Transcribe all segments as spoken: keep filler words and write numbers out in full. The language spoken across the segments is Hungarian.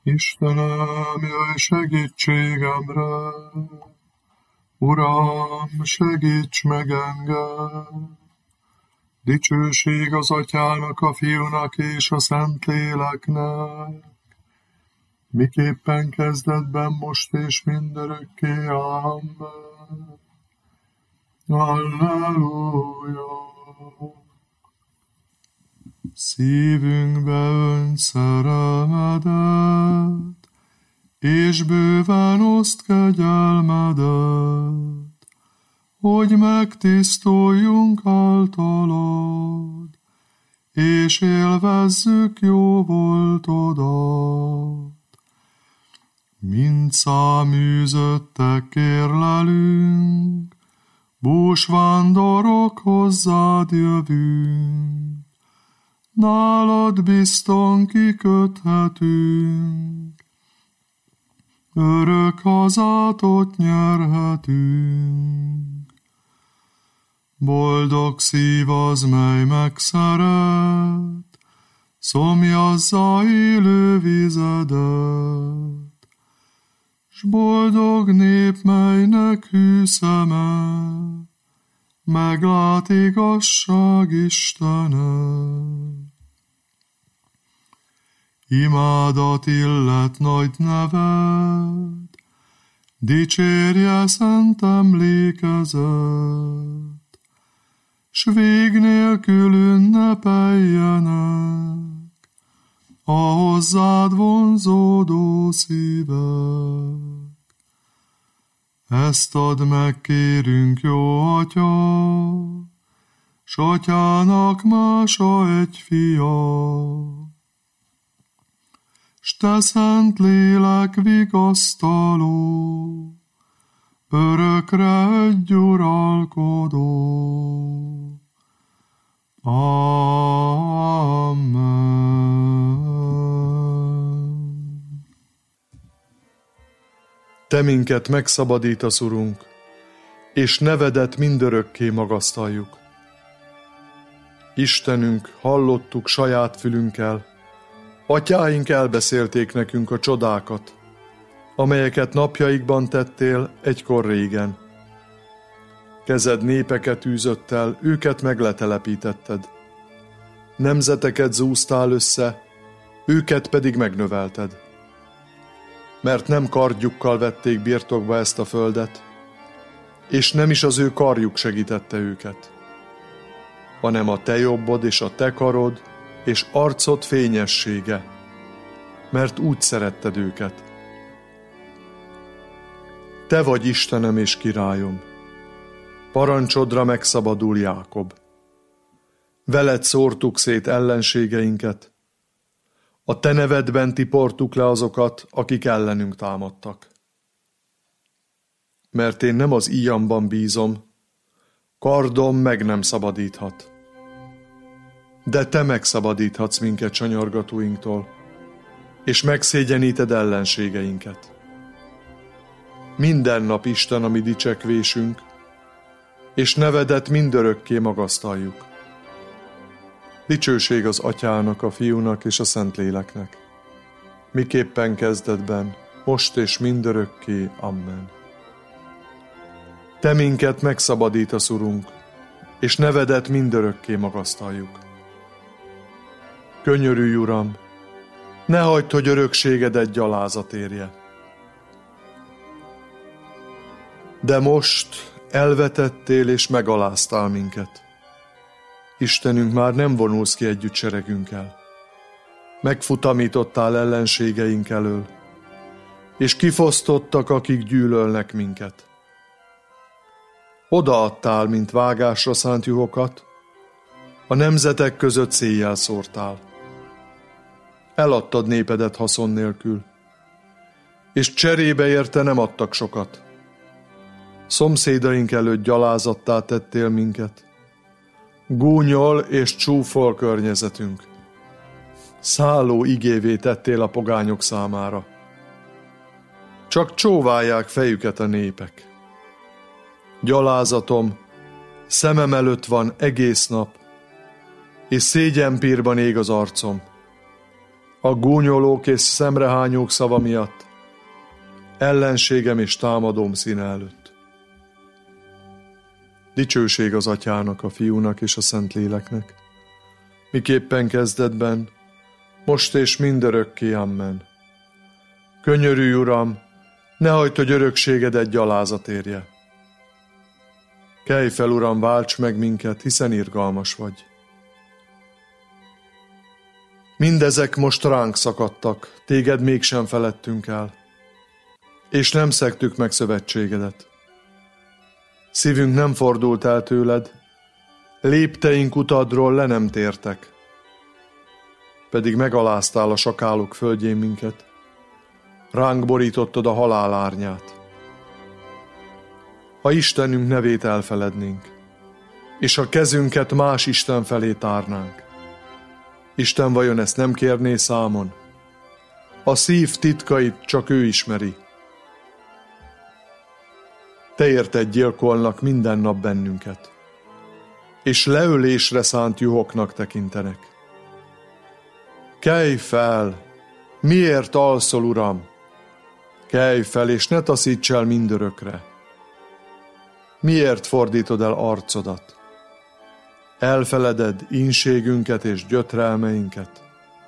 Istenem, jöjj segítségemre, Uram, segíts meg engem! Dicsőség az Atyának, a Fiúnak és a Szentléleknek, miképpen kezdetben, most és mindörökké. Amen. Halleluja! Szívünkbe önt szerelmedet, és bőven oszt kegyelmedet, hogy megtisztuljunk általad, és élvezzük jó voltodat. Mint száműzöttek kérlelünk, búsvándorok hozzád jövünk, nálad bizton kiköthetünk, örök hazátot nyerhetünk. Boldog szív az, mely megszeret, szomjazza élő vizedet, s boldog nép, melynek hű szeme, meglát igazság Istenet. Imádat illet nagy neved, dicsérje szent emlékezet, s vég nélkül ünnepeljenek a hozzád vonzódó szívek. Ezt add meg, kérünk, jó Atya, s Atyának mása egy fia, s te szent lélek vigasztaló, örökre egy uralkodó. Amen. Te minket megszabadítasz, Urunk, és nevedet mindörökké magasztaljuk. Istenünk, hallottuk saját fülünkkel, atyáink elbeszélték nekünk a csodákat, amelyeket napjaikban tettél egykor régen. Kezed népeket űzött el, őket megletelepítetted. Nemzeteket zúztál össze, őket pedig megnövelted. Mert nem kardjukkal vették birtokba ezt a földet, és nem is az ő karjuk segítette őket, hanem a te jobbod és a te karod, és arcod fényessége, mert úgy szeretted őket. Te vagy Istenem és királyom, parancsodra megszabadul Jákob. Veled szórtuk szét ellenségeinket, a te nevedben tiportuk le azokat, akik ellenünk támadtak. Mert én nem az íjamban bízom, kardom meg nem szabadíthat. De te megszabadíthatsz minket sanyargatóinktól, és megszégyeníted ellenségeinket. Minden nap Isten a mi dicsekvésünk, és nevedet mindörökké magasztaljuk. Dicsőség az Atyának, a Fiúnak és a Szentléleknek, miképpen kezdetben, most és mindörökké. Amen. Te minket megszabadítasz, Urunk, és nevedet mindörökké magasztaljuk. Könyörülj, Uram, ne hagyd, hogy örökségedet gyalázat érje. De most elvetettél és megaláztál minket. Istenünk, már nem vonulsz ki együtt seregünkkel. Megfutamítottál ellenségeink elől, és kifosztottak, akik gyűlölnek minket. Odaadtál, mint vágásra szánt juhokat, a nemzetek között széjjel szórtál. Eladtad népedet haszon nélkül, és cserébe érte nem adtak sokat. Szomszédaink előtt gyalázattá tettél minket. Gúnyol és csúfol környezetünk. Szálló igévé tettél a pogányok számára. Csak csóválják fejüket a népek. Gyalázatom szemem előtt van egész nap, és szégyenpírban ég az arcom, a gúnyolók és szemrehányók szava miatt, ellenségem és támadóm színe előtt. Dicsőség az Atyának, a Fiúnak és a Szentléleknek, miképpen kezdetben, most és mindörökké, amen. Könyörülj, Uram, ne hagyd, hogy örökségedet gyalázat érje. Kelj fel, Uram, válts meg minket, hiszen irgalmas vagy. Mindezek most ránk szakadtak, téged mégsem feledtünk el, és nem szegtük meg szövetségedet. Szívünk nem fordult el tőled, lépteink utadról le nem tértek, pedig megaláztál a sakálok földjén minket, ránk borítottad a halál árnyát. Ha Istenünk nevét elfelednénk, és a kezünket más Isten felé tárnánk, Isten vajon ezt nem kérné számon? A szív titkait csak ő ismeri. Te érted gyilkolnak minden nap bennünket, és leölésre szánt juhoknak tekintenek. Kelj fel! Miért alszol, Uram? Kelj fel, és ne taszíts el mindörökre. Miért fordítod el arcodat? Elfeleded ínségünket és gyötrelmeinket.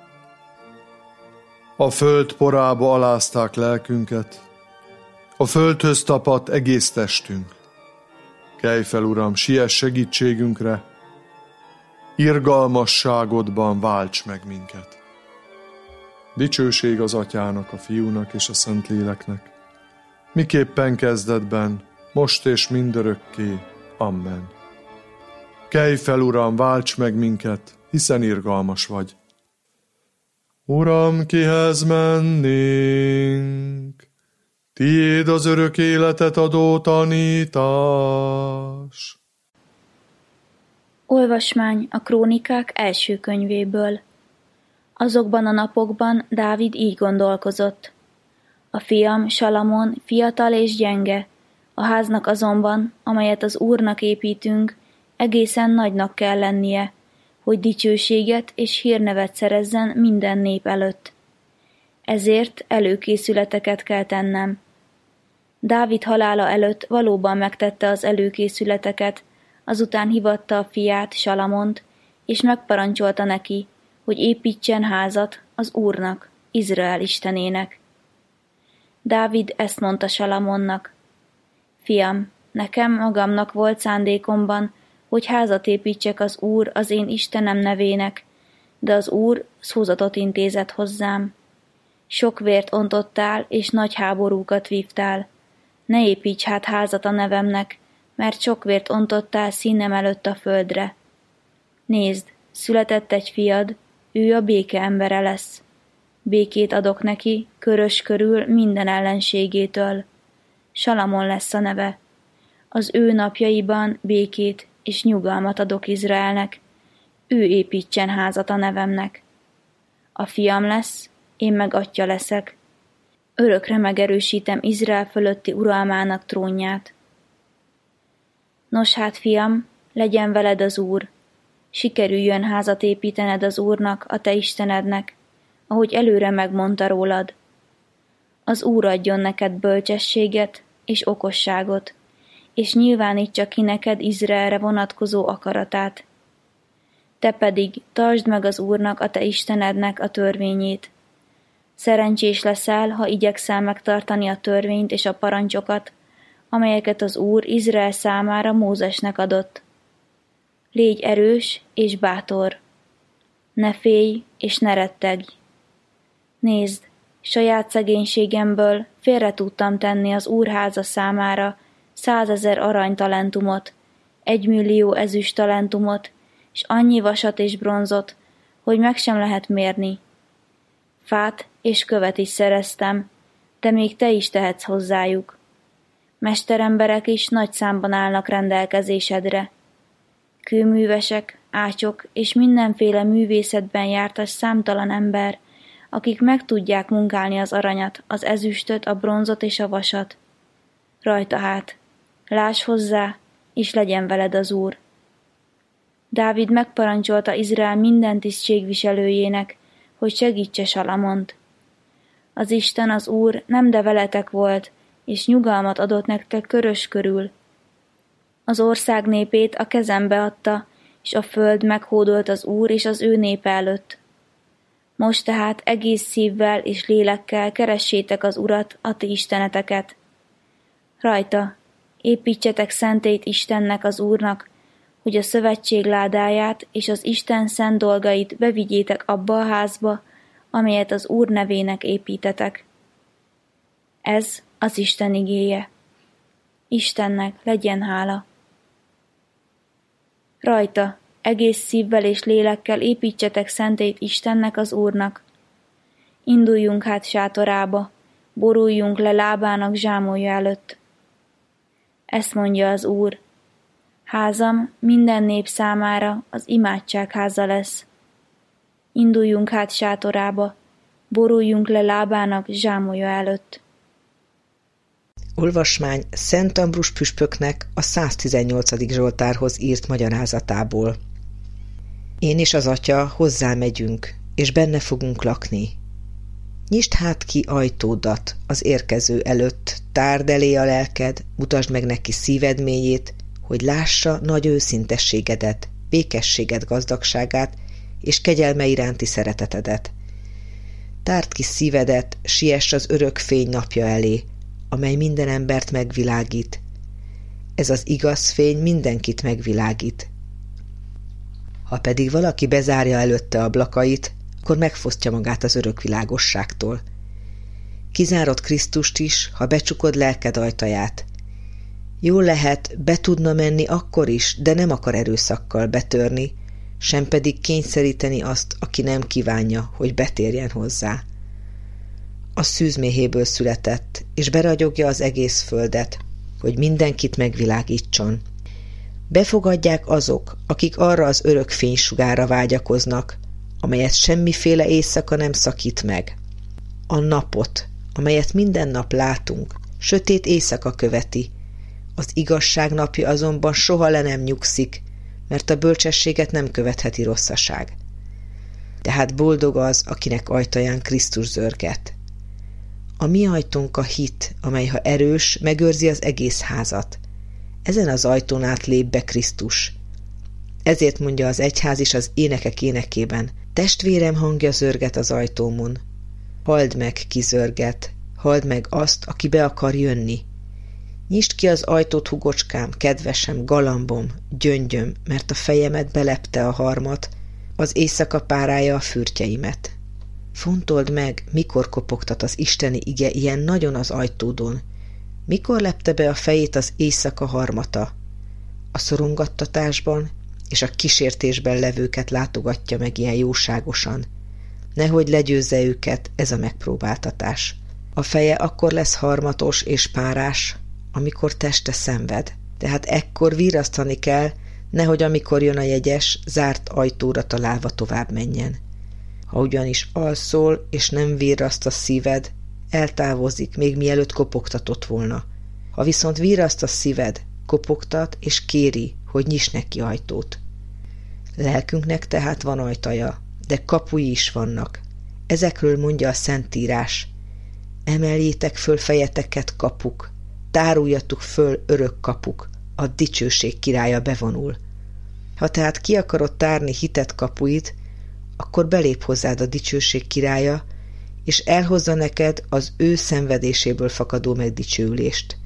A föld porába alázták lelkünket, a földhöz tapadt egész testünk. Kelj fel, Uram, siess segítségünkre, irgalmasságodban válts meg minket. Dicsőség az Atyának, a Fiúnak és a Szentléleknek, miképpen kezdetben, most és mindörökké. Amen. Kelj fel, Uram, válts meg minket, hiszen irgalmas vagy. Uram, kihez mennénk? Tiéd az örök életet adó tanítás. Olvasmány a Krónikák első könyvéből. Azokban a napokban Dávid így gondolkozott. A fiam Salamon fiatal és gyenge, a háznak azonban, amelyet az Úrnak építünk, egészen nagynak kell lennie, hogy dicsőséget és hírnevet szerezzen minden nép előtt. Ezért előkészületeket kell tennem. Dávid halála előtt valóban megtette az előkészületeket, azután hívatta a fiát, Salamont, és megparancsolta neki, hogy építsen házat az Úrnak, Izrael istenének. Dávid ezt mondta Salamonnak: Fiam, nekem magamnak volt szándékomban, hogy házat építsek az Úr, az én Istenem nevének, de az Úr szózatot intézett hozzám. Sok vért ontottál, és nagy háborúkat vívtál. Ne építs hát házat a nevemnek, mert sok vért ontottál színem előtt a földre. Nézd, született egy fiad, ő a béke embere lesz. Békét adok neki, körös körül minden ellenségétől. Salamon lesz a neve. Az ő napjaiban békét és nyugalmat adok Izraelnek. Ő építsen házat a nevemnek. A fiam lesz, én meg atya leszek. Örökre megerősítem Izrael fölötti uralmának trónját. Nos hát, fiam, legyen veled az Úr. Sikerüljön házat építened az Úrnak, a te Istenednek, ahogy előre megmondta rólad. Az Úr adjon neked bölcsességet és okosságot, és nyilvánítsa ki neked Izraelre vonatkozó akaratát. Te pedig tartsd meg az Úrnak, a te Istenednek a törvényét. Szerencsés leszel, ha igyekszel megtartani a törvényt és a parancsokat, amelyeket az Úr Izrael számára Mózesnek adott. Légy erős és bátor. Ne félj és ne rettegj. Nézd, saját szegénységemből félre tudtam tenni az Úr háza számára százezer aranytalentumot, egymillió ezüst talentumot, és annyi vasat és bronzot, hogy meg sem lehet mérni. Fát és követ is szereztem, de még te is tehetsz hozzájuk. Mesteremberek is nagy számban állnak rendelkezésedre. Kőművesek, ácsok és mindenféle művészetben jártas számtalan ember, akik meg tudják munkálni az aranyat, az ezüstöt, a bronzot és a vasat. Rajta hát, láss hozzá, és legyen veled az Úr. Dávid megparancsolta Izrael minden tisztségviselőjének, hogy segítse Salamont. Az Isten, az Úr nem de veletek volt, és nyugalmat adott nektek körös körül. Az ország népét a kezembe adta, és a föld meghódolt az Úr és az ő népe előtt. Most tehát egész szívvel és lélekkel keressétek az Urat, a ti isteneteket. Rajta építsetek szentét Istennek, az Úrnak, hogy a szövetség ládáját és az Isten szent dolgait bevigyétek abba a házba, amelyet az Úr nevének építetek. Ez az Isten igéje. Istennek legyen hála. Rajta egész szívvel és lélekkel építsetek szentét Istennek, az Úrnak. Induljunk hát sátorába, boruljunk le lábának zsámolja előtt. Ezt mondja az Úr: házam minden nép számára az imádság háza lesz. Induljunk hát sátorába, boruljunk le lábának zsámolja előtt. Olvasmány Szent Ambrus püspöknek a száztizennyolcadik Zsoltárhoz írt magyarázatából. Én és az Atya hozzá megyünk, és benne fogunk lakni. Nyisd hát ki ajtódat az érkező előtt, tárd elé a lelked, mutasd meg neki szíved mélyét, hogy lássa nagy őszintességedet, békességed gazdagságát és kegyelme iránti szeretetedet. Tárd ki szívedet, siess az örök fény napja elé, amely minden embert megvilágít. Ez az igaz fény mindenkit megvilágít. Ha pedig valaki bezárja előtte ablakait, akkor megfosztja magát az örök világosságtól. Kizárod Krisztust is, ha becsukod lelked ajtaját. Jól lehet, be tudna menni akkor is, de nem akar erőszakkal betörni, sem pedig kényszeríteni azt, aki nem kívánja, hogy betérjen hozzá. A szűzméhéből született, és beragyogja az egész földet, hogy mindenkit megvilágítson. Befogadják azok, akik arra az örök fénysugára vágyakoznak, amelyet semmiféle éjszaka nem szakít meg. A napot, amelyet minden nap látunk, sötét éjszaka követi. Az igazság napja azonban soha le nem nyugszik, mert a bölcsességet nem követheti rosszaság. Tehát boldog az, akinek ajtaján Krisztus zörget. A mi ajtónk a hit, amely ha erős, megőrzi az egész házat. Ezen az ajtón át lép be Krisztus. Ezért mondja az egyház is az énekek énekében: testvérem hangja zörget az ajtómon. Halld meg, ki zörget, halld meg azt, aki be akar jönni. Nyisd ki az ajtót, hugocskám, kedvesem, galambom, gyöngyöm, mert a fejemet belepte a harmat, az éjszaka párája a fürtjeimet. Fontold meg, mikor kopogtat az isteni ige ilyen nagyon az ajtódon. Mikor lepte be a fejét az éjszaka harmata? A szorongattatásban és a kísértésben levőket látogatja meg ilyen jóságosan. Nehogy legyőzze őket ez a megpróbáltatás. A feje akkor lesz harmatos és párás, amikor teste szenved. Tehát ekkor virrasztani kell, nehogy amikor jön a jegyes, zárt ajtóra találva tovább menjen. Ha ugyanis alszol, és nem virraszt a szíved, eltávozik, még mielőtt kopogtatott volna. Ha viszont virraszt a szíved, kopogtat és kéri, hogy nyiss neki ajtót. Lelkünknek tehát van ajtaja, de kapui is vannak. Ezekről mondja a Szentírás: emeljétek föl fejeteket, kapuk, táruljatok föl, örök kapuk, a dicsőség királya bevonul. Ha tehát ki akarod tárni hitet kapuit, akkor belép hozzád a dicsőség királya, és elhozza neked az ő szenvedéséből fakadó megdicsőülést.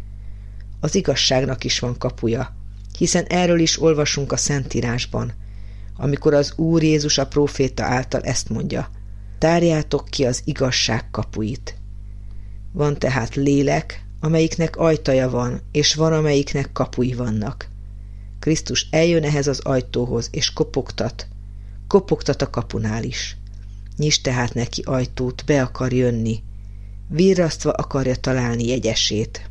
Az igazságnak is van kapuja, hiszen erről is olvasunk a Szentírásban, amikor az Úr Jézus a próféta által ezt mondja: tárjátok ki az igazság kapuit. Van tehát lélek, amelyiknek ajtaja van, és van, amelyiknek kapui vannak. Krisztus eljön ehhez az ajtóhoz, és kopogtat, kopogtat a kapunál is. Nyisd tehát neki ajtót, be akar jönni, virrasztva akarja találni jegyesét.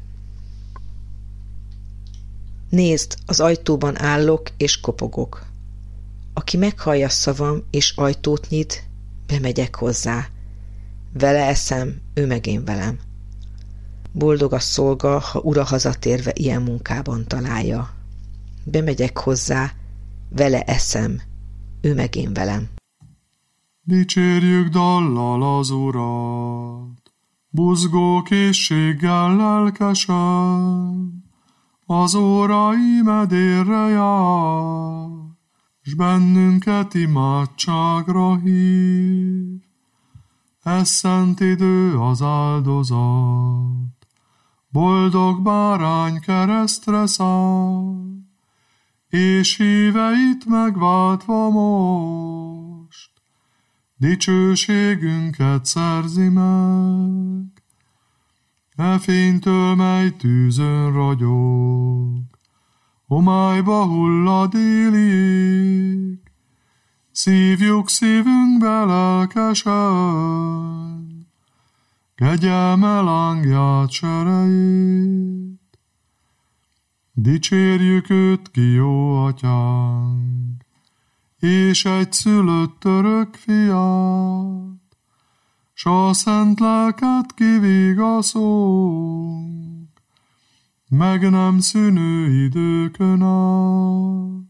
Nézd, az ajtóban állok és kopogok. Aki meghallja szavam és ajtót nyit, bemegyek hozzá. Vele eszem, ő meg én velem. Boldog a szolga, ha ura hazatérve ilyen munkában találja. Bemegyek hozzá, vele eszem, ő meg én velem. Dicsérjük dallal az Urat, buzgó készséggel lelkesen, az óra imedérre jár, s bennünket imádságra hív. Ez szent idő az áldozat, boldog bárány keresztre száll, és híveit megváltva most, dicsőségünket szerzi meg. E fénytől, mely tűzön ragyog, homályba hullad élig, szívjuk szívünkbe lelkesen, kegyelme lángját serejét. Dicsérjük őt ki, jó atyánk, és egy szülött örök fiát, s a szent lelket kivigaszunk, meg nem szűnő időkön át.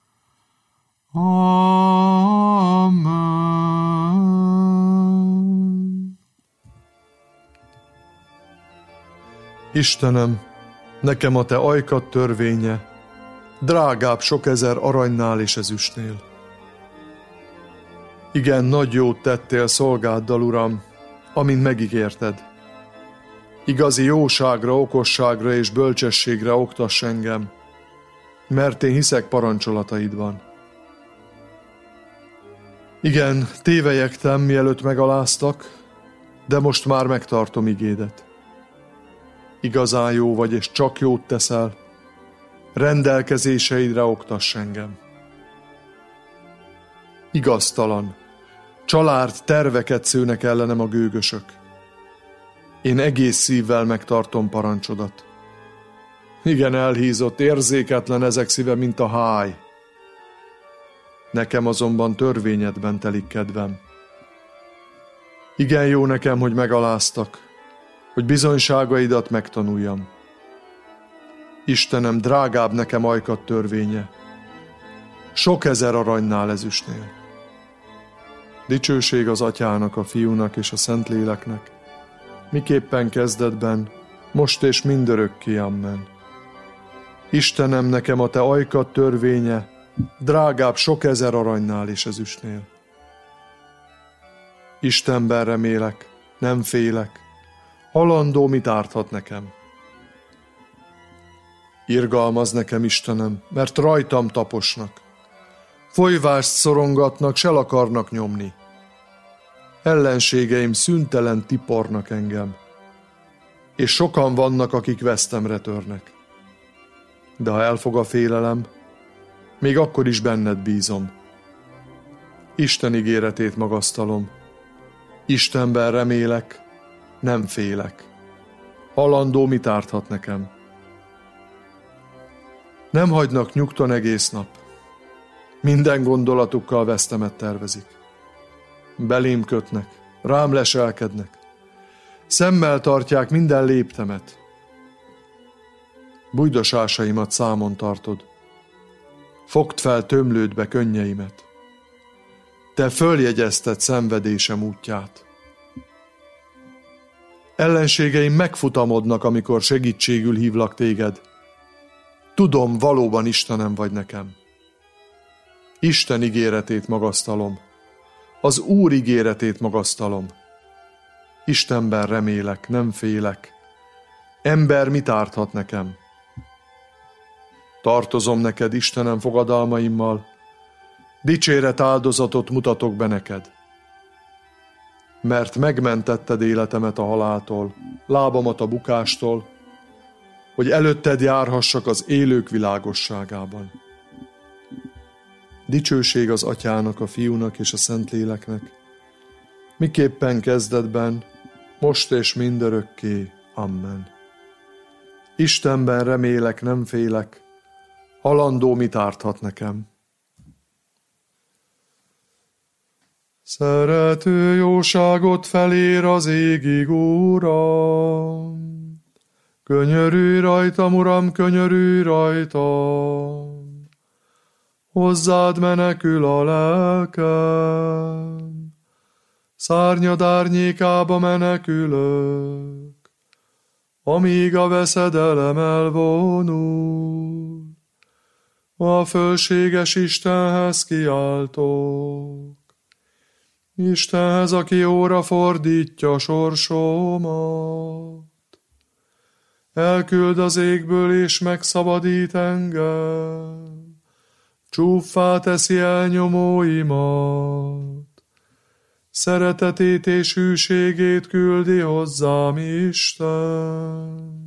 Amen. Istenem, nekem a te ajkad törvénye, drágább sok ezer aranynál és ezüstnél. Igen, nagy jót tettél szolgáddal, Uram, amint megígérted. Igazi jóságra, okosságra és bölcsességre oktass engem, mert én hiszek parancsolataidban. Igen, tévelyegtem, mielőtt megaláztak, de most már megtartom igédet. Igazán jó vagy, és csak jót teszel, rendelkezéseidre oktass engem. Igaztalan, család terveket szőnek ellenem a gőgösök. Én egész szívvel megtartom parancsodat. Igen, elhízott, érzéketlen ezek szíve, mint a háj. Nekem azonban törvényedben telik kedvem. Igen, jó nekem, hogy megaláztak, hogy bizonyságaidat megtanuljam. Istenem, drágább nekem ajkad törvénye, sok ezer aranynál ezüstnél. Dicsőség az Atyának, a Fiúnak és a Szentléleknek, miképpen kezdetben, most és mindörökké, amen. Istenem, nekem a te ajkad törvénye, drágább sok ezer aranynál és ezüstnél. Istenben remélek, nem félek, halandó mit árthat nekem. Irgalmaz nekem, Istenem, mert rajtam taposnak. Folyvást szorongatnak, s el akarnak nyomni. Ellenségeim szüntelen tipornak engem, és sokan vannak, akik vesztemre törnek. De ha elfog a félelem, még akkor is benned bízom. Isten ígéretét magasztalom. Istenben remélek, nem félek. Halandó mit árthat nekem? Nem hagynak nyugton egész nap. Minden gondolatukkal vesztemet tervezik. Belém kötnek, rám leselkednek. Szemmel tartják minden léptemet. Bújdosásaimat számon tartod. Fogd fel tömlődbe könnyeimet. Te följegyezted szenvedésem útját. Ellenségeim megfutamodnak, amikor segítségül hívlak téged. Tudom, valóban Istenem vagy nekem. Isten ígéretét magasztalom. Az Úr ígéretét magasztalom. Istenben remélek, nem félek. Ember mit árthat nekem? Tartozom neked, Istenem, fogadalmaimmal. Dicséret áldozatot mutatok be neked. Mert megmentetted életemet a haláltól, lábamat a bukástól, hogy előtted járhassak az élők világosságában. Dicsőség az Atyának, a Fiúnak és a Szentléleknek, miképpen kezdetben, most és mindörökké. Amen. Istenben remélek, nem félek, halandó mit árthat nekem? Szerető jóságot felér az égig, Uram, könyörülj rajtam, Uram, könyörülj rajtam, hozzád menekül a lelkem, szárnyad árnyékába menekülök, amíg a veszedelem elvonul. A fölséges Istenhez kiáltok, Istenhez, aki jóra fordítja sorsomat. Elküld az égből és megszabadít engem, csúffá teszi elnyomóimat. Szeretetét és hűségét küldi hozzám Isten.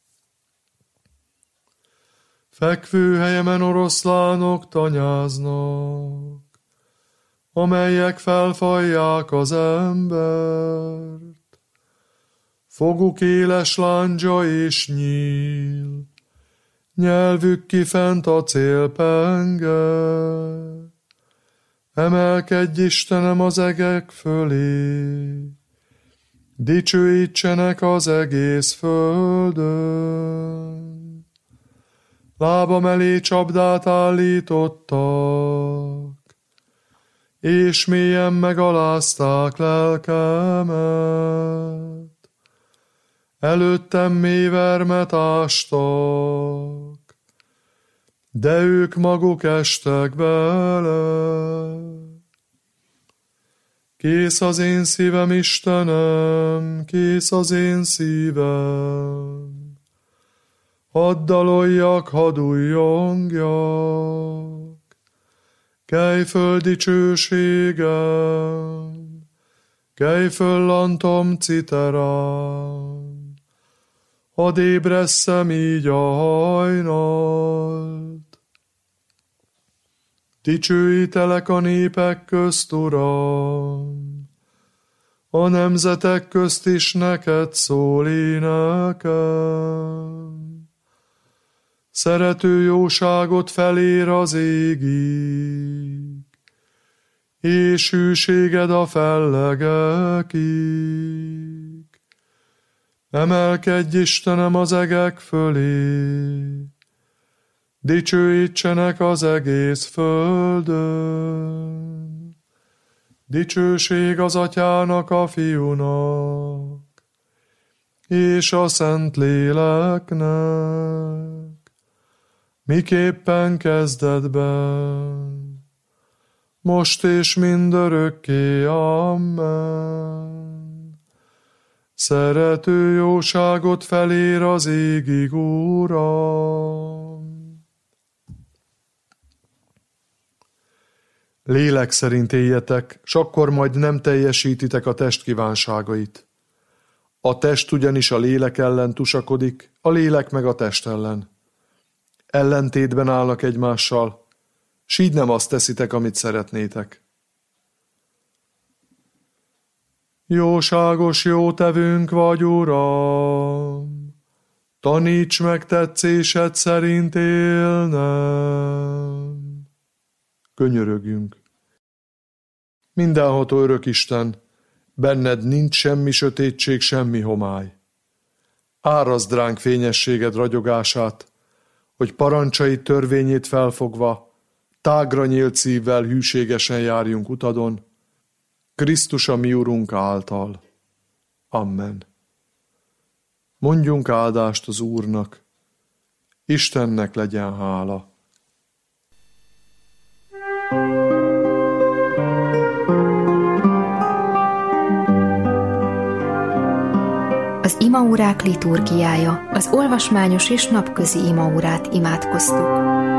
Fekvőhelyemen oroszlánok tanyáznak, amelyek felfajják az embert. Foguk éles láncsa és nyíl, nyelvük kifent a célpenge. Emelkedj, Istenem, az egek fölé, dicsőítsenek az egész földön. Lábam elé csapdát állítottak, és mélyen megalázták lelkemet. Előttem mély vermet ástak, de ők maguk estek bele. Kész az én szívem, Istenem, kész az én szívem. Hadd daloljak, hadd újjongjak, kelj föl dicsőségem, kelj föl lantom citerám. Hadd ébresszem így a hajnalt. Dicsőítelek a népek közt, Uram, a nemzetek közt is neked szól énekem. Szerető jóságot felér az égig, és hűséged a fellegekig. Emelkedj, Istenem, az egek fölé, dicsőítsenek az egész földön. Dicsőség az Atyának, a Fiúnak, és a Szentléleknek, miképpen kezdetben, most és mindörökké. Amen. Szerető jóságot felér az égig, Uram. Lélek szerint éljetek, s akkor majd nem teljesítitek a test kívánságait. A test ugyanis a lélek ellen tusakodik, a lélek meg a test ellen. Ellentétben állnak egymással, s így nem azt teszitek, amit szeretnétek. Jóságos jótevőnk vagy, Uram, taníts meg tetszésed szerint élnem. Könyörögjünk. Mindenható örök Isten, benned nincs semmi sötétség, semmi homály. Árazd ránk fényességed ragyogását, hogy parancsait törvényét felfogva, tágra nyílt szívvel hűségesen járjunk utadon, Krisztus a mi Urunk által. Amen. Mondjunk áldást az Úrnak, Istennek legyen hála. Az imaórák liturgiája, az olvasmányos és napközi imaórát imádkoztuk.